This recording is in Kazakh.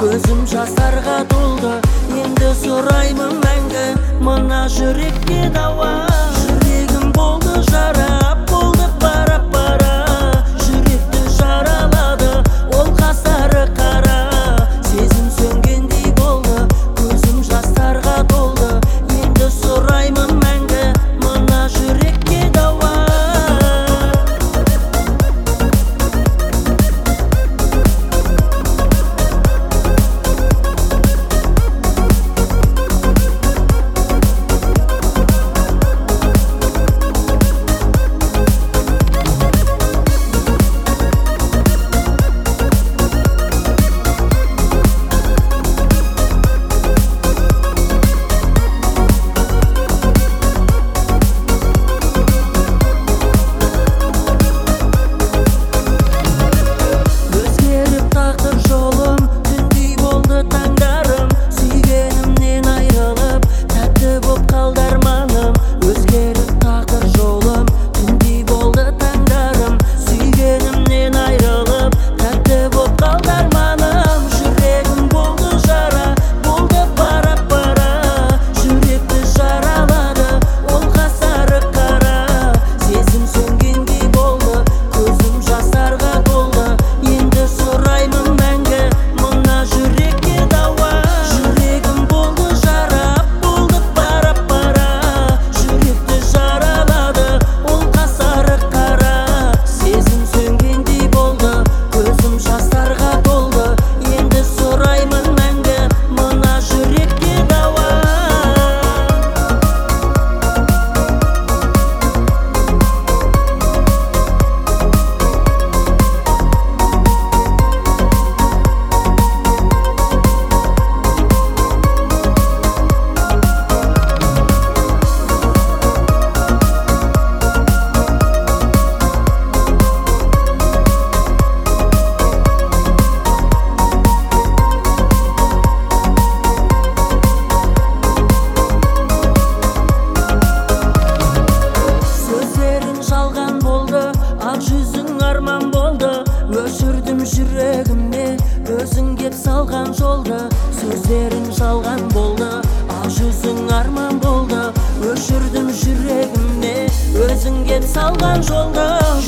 көзім жастарға толды. Енді сұраймын мәңгі мына жүрекке дауа. Жүрегім болды жара, болды пара-пара. Жүректі жаралады ол қастары қара. Сезім сөнгендей болды, көзім жастарға толды. Енді сұраймын мәңгі мына жүрекке дауа. Өшірдім жүрегіме өзің кеп салған жолды. Сөздерің жалған болды, ақ жүзің арман болды. Өшірдім жүрегіме өзің кеп салған жолды.